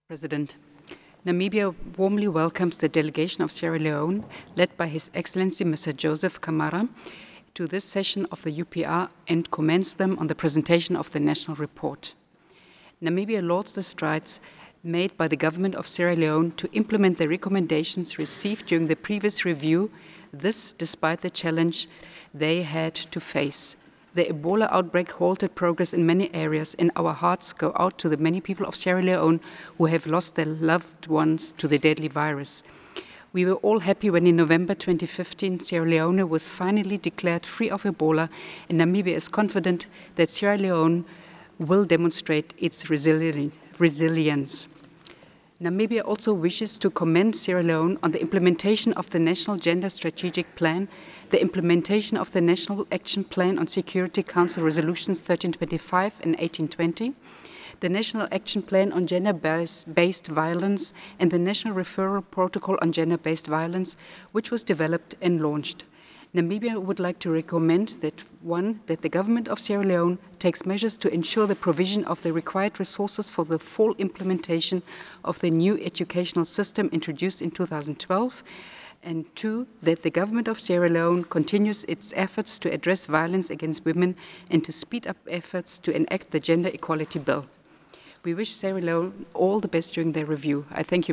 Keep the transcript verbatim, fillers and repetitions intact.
President, Namibia warmly welcomes the delegation of Sierra Leone, led by His Excellency Mister Joseph Kamara, to this session of the U P R and commends them on the presentation of the national report. Namibia lauds the strides made by the government of Sierra Leone to implement the recommendations received during the previous review, this despite the challenge they had to face. The Ebola outbreak halted progress in many areas, and our hearts go out to the many people of Sierra Leone who have lost their loved ones to the deadly virus. We were all happy when in November twenty fifteen, Sierra Leone was finally declared free of Ebola, and Namibia is confident that Sierra Leone will demonstrate its resili- resilience. Namibia also wishes to commend Sierra Leone on the implementation of the National Gender Strategic Plan, the implementation of the National Action Plan on Security Council Resolutions thirteen twenty-five and eighteen twenty, the National Action Plan on Gender-Based Violence, and the National Referral Protocol on Gender-Based Violence, which was developed and launched. Namibia would like to recommend that, one, that the government of Sierra Leone takes measures to ensure the provision of the required resources for the full implementation of the new educational system introduced in two thousand twelve, and two, that the government of Sierra Leone continues its efforts to address violence against women and to speed up efforts to enact the Gender Equality Bill. We wish Sierra Leone all the best during their review. I thank you.